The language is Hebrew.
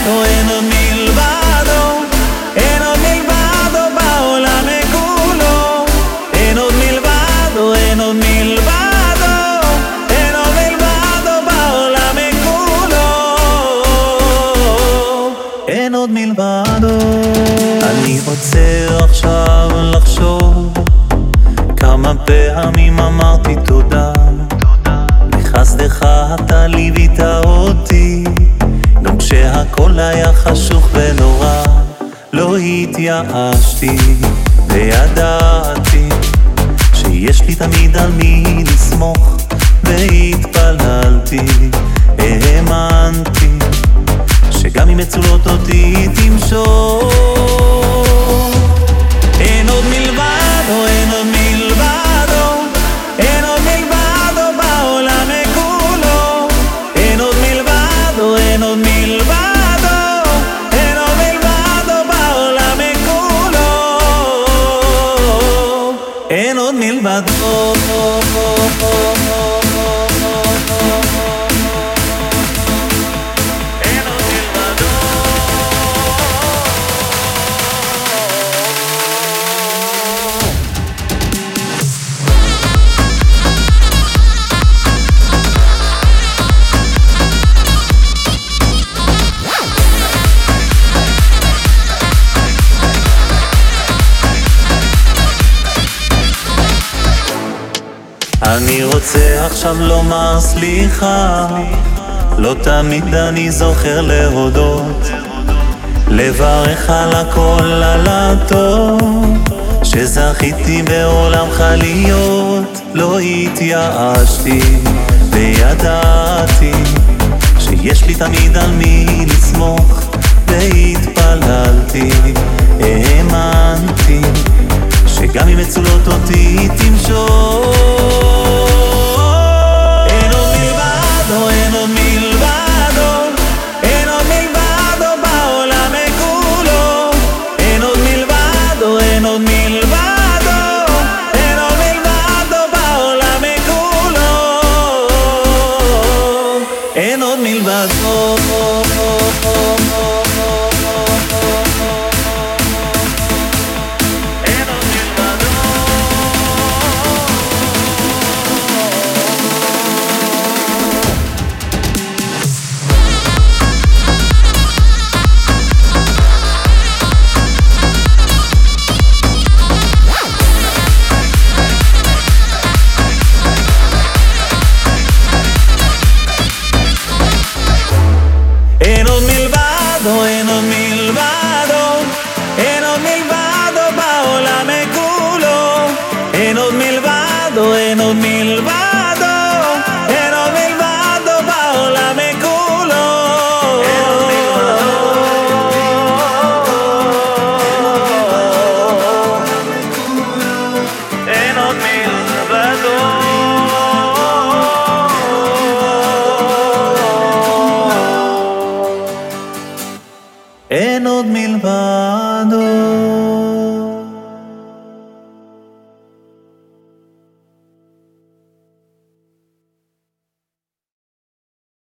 מלבדו, אין עוד מלבדו, אין עוד מלבדו בעולם כולו, אין עוד מלבדו, אין עוד מלבדו, אין עוד מלבדו בעולם כולו, אין עוד מלבדו. אני רוצה עכשיו לחשוב כמה פעמים אמרתי תודה, לחסדך אתה ליווית אותי, גם כשהכל היה חשוך ונורא. לא התייאשתי וידעתי שיש לי תמיד על מי לסמוך, והתפללתי, האמנתי שגם אם מצולות אותי תמשוך. אין עוד מלבדו, אין עוד מלבדו, אין עוד מלבדו בעולם כולו, אין עוד מלבדו, אין עוד מלבדו, אין עוד מלבדו בעולם כולו, אין עוד מלבדו. אני רוצה עכשיו לומר סליחה, לא תמיד אני זוכר להודות, לברך על הכל, על הטוב שזכיתי בעולמך להיות. לא התייאשתי וידעתי שיש לי תמיד על מי לסמוך, והתפללתי, האמנתי שגם אם מצולות אותי תמשוך.